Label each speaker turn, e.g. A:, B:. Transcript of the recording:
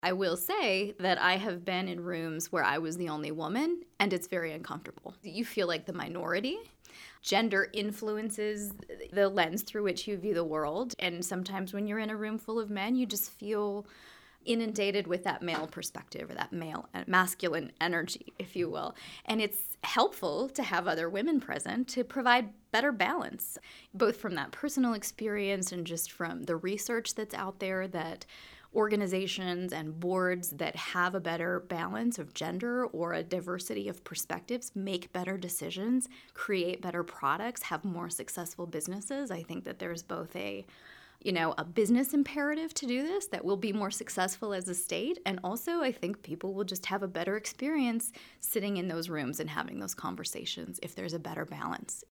A: I will say that I have been in rooms where I was the only woman, and it's very uncomfortable. You feel like the minority. Gender influences the lens through which you view the world, and sometimes when you're in a room full of men, you just feel inundated with that male perspective or that male masculine energy, if you will. And it's helpful to have other women present to provide better balance, both from that personal experience and just from the research that's out there that organizations and boards that have a better balance of gender or a diversity of perspectives make better decisions, create better products, have more successful businesses. I think that there's both a business imperative to do this, that we'll be more successful as a state. And also, I think people will just have a better experience sitting in those rooms and having those conversations if there's a better balance.